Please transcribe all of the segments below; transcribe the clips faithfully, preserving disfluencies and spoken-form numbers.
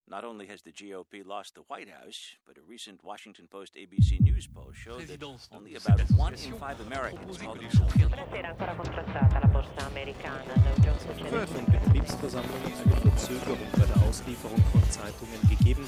Not only has the G O P lost the White House, but a recent Washington Post A B C News poll showed that only about one in five Americans call themselves. Vorher von Betriebsversammlungen eine Verzögerung bei der Auslieferung von Zeitungen gegeben.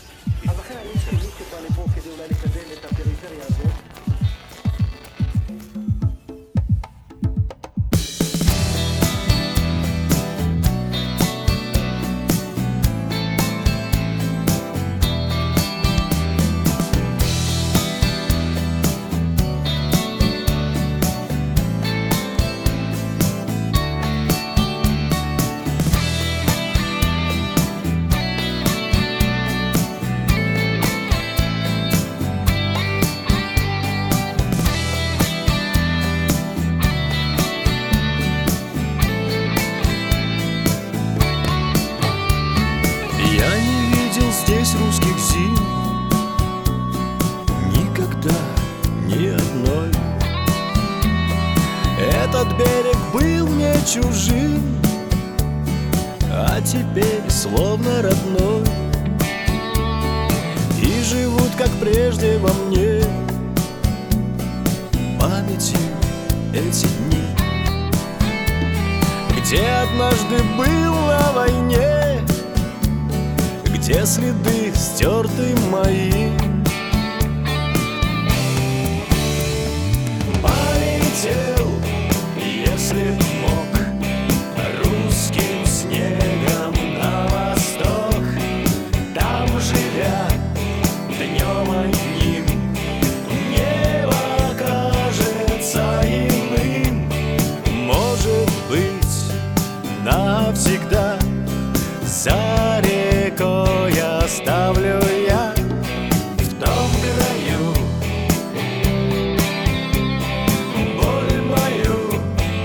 Здесь русских зим никогда ни одной. Этот берег был мне чужим, а теперь словно родной. И живут, как прежде, во мне памятью эти дни, где однажды был на войне, где следы стерты мои. Полетел, если б мог, русским снегом на восток, там, живя днем одним, небо кажется иным. Может быть, навсегда за рекой оставлю я в том краю боль мою.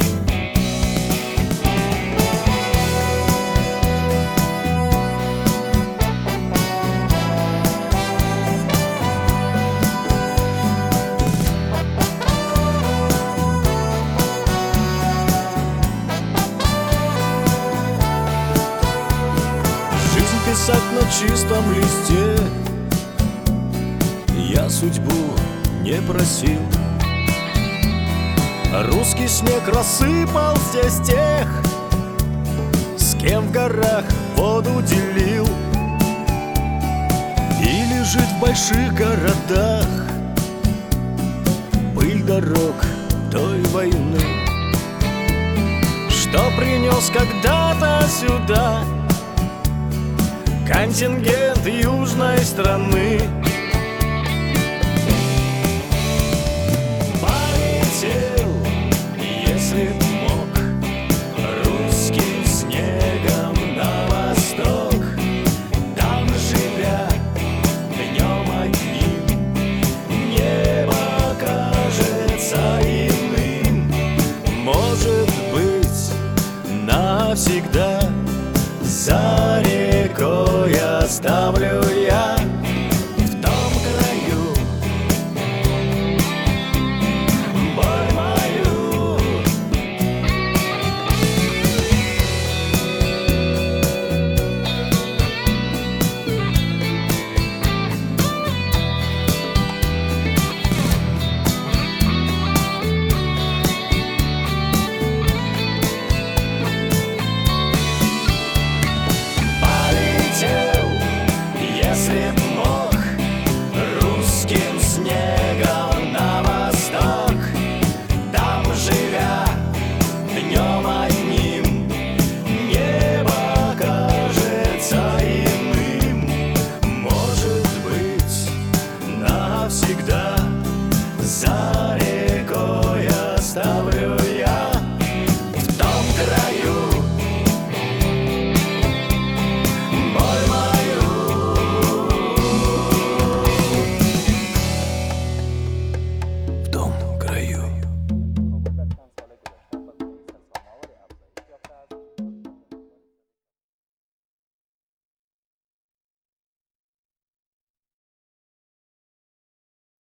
Писать на чистом листе я судьбу не просил. Русский снег рассыпал здесь тех, с кем в горах воду делил. И лежит в больших городах пыль дорог той войны, что принес когда-то сюда контингент южной страны. Полетел, если б мог, русским снегом на восток, там, живя днем одним, небо кажется иным. Может быть, навсегда за рекой оставлю